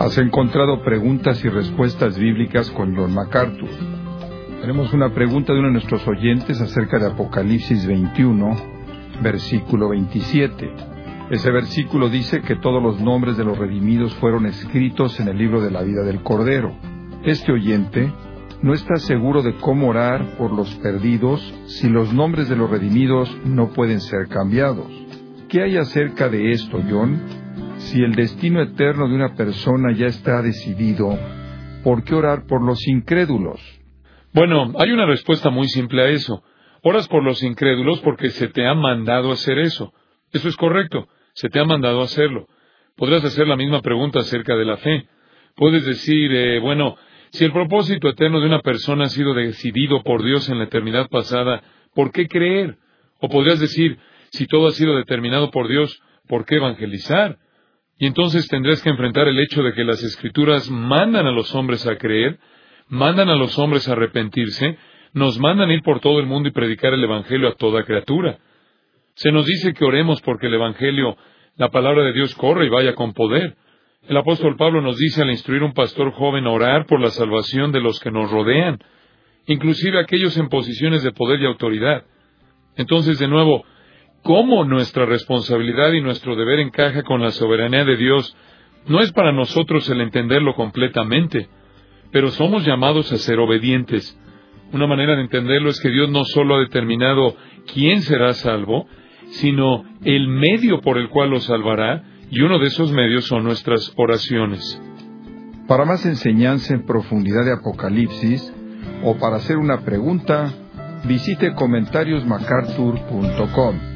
Has encontrado preguntas y respuestas bíblicas con John MacArthur. Tenemos una pregunta de uno de nuestros oyentes acerca de Apocalipsis 21, versículo 27. Ese versículo dice que todos los nombres de los redimidos fueron escritos en el libro de la vida del Cordero. Este oyente no está seguro de cómo orar por los perdidos si los nombres de los redimidos no pueden ser cambiados. ¿Qué hay acerca de esto, John? Si el destino eterno de una persona ya está decidido, ¿por qué orar por los incrédulos? Bueno, hay una respuesta muy simple a eso. Oras por los incrédulos porque se te ha mandado hacer eso. Eso es correcto, se te ha mandado hacerlo. Podrás hacer la misma pregunta acerca de la fe. Puedes decir, si el propósito eterno de una persona ha sido decidido por Dios en la eternidad pasada, ¿por qué creer? O podrías decir, si todo ha sido determinado por Dios, ¿por qué evangelizar? Y entonces tendrás que enfrentar el hecho de que las Escrituras mandan a los hombres a creer, mandan a los hombres a arrepentirse, nos mandan ir por todo el mundo y predicar el Evangelio a toda criatura. Se nos dice que oremos porque el Evangelio, la palabra de Dios, corre y vaya con poder. El apóstol Pablo nos dice al instruir a un pastor joven a orar por la salvación de los que nos rodean, inclusive aquellos en posiciones de poder y autoridad. Entonces, de nuevo, ¿cómo nuestra responsabilidad y nuestro deber encaja con la soberanía de Dios? No es para nosotros el entenderlo completamente, pero somos llamados a ser obedientes. Una manera de entenderlo es que Dios no solo ha determinado quién será salvo, sino el medio por el cual lo salvará, y uno de esos medios son nuestras oraciones. Para más enseñanza en profundidad de Apocalipsis, o para hacer una pregunta, visite comentariosmacarthur.com.